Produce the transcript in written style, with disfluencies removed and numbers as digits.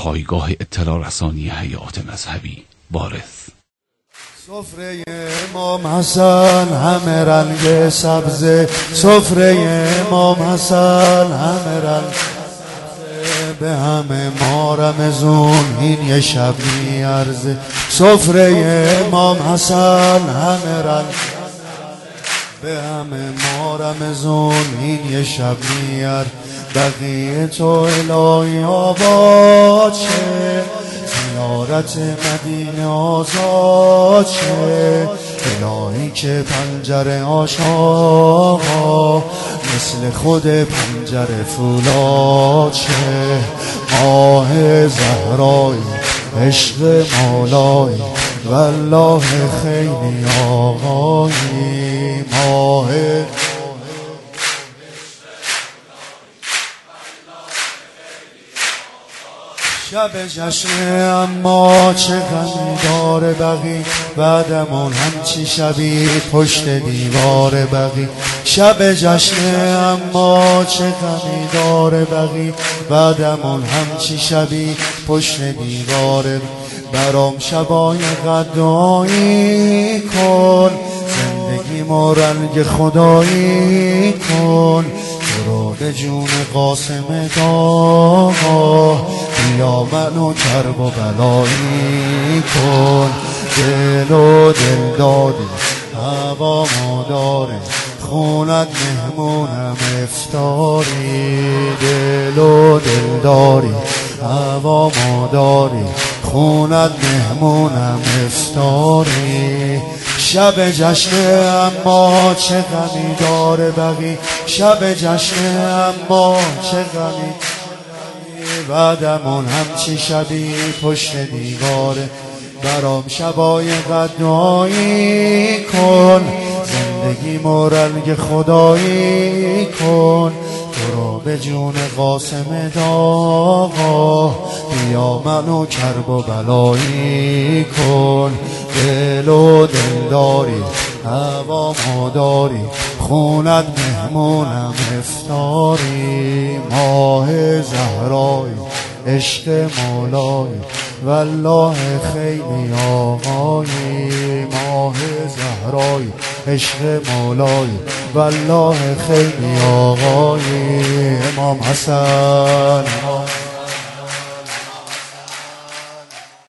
پایگاه اطلاع رسانی حیات مذهبی وارث. سفره امام حسن همه رنگ سبز، سفره امام حسن همه رنگ سبز، به همه ما رمضون این یه شب میارزه. سفره امام حسن همه رنگ، به همه ما رمضون این یه شب میار. بقیه تو الهی آباد شه، زیارت مدینه آزاد شه. الهی که پنجره آشاقا مثل خود پنجره فولاد شه. ماه زهرای عشق مولای والله خیلی آقایی. ماه شب جشنه اما چه غمی داره بقی، بعدمون همچی شبی پشت دیوار بقی. شب جشنه اما چه غمی داره بقی، بعدمون همچی شبی پشت دیوار. برام شبای غدایی کن، زندگی ما رنگ خدایی کن. تو رو به جون قاسم داغا بیا منو کرب و بلایی کن. دل و دل دادی هوامو داره، خونت مهمونم افطاری. دل و دل داری هوامو داری، خونت مهمونم افطاری. شب جشنه اما چه غمی داره بقی، شب جشنه اما چه غمی، بعدمون همچی شبی پشت دیواره. برام شبای غدایی کن، زندگی رنگ خدایی کن. تو رو به جون قاسم داغا بیا منو کرب و بلایی کن. دل و دل داری هوامو داری، خونت مهمونم افطاری. ماه زهرای عشق مولای والله خیلی آقایی. ماه زهرای عشق مولای والله خیلی آقایی. امام حسن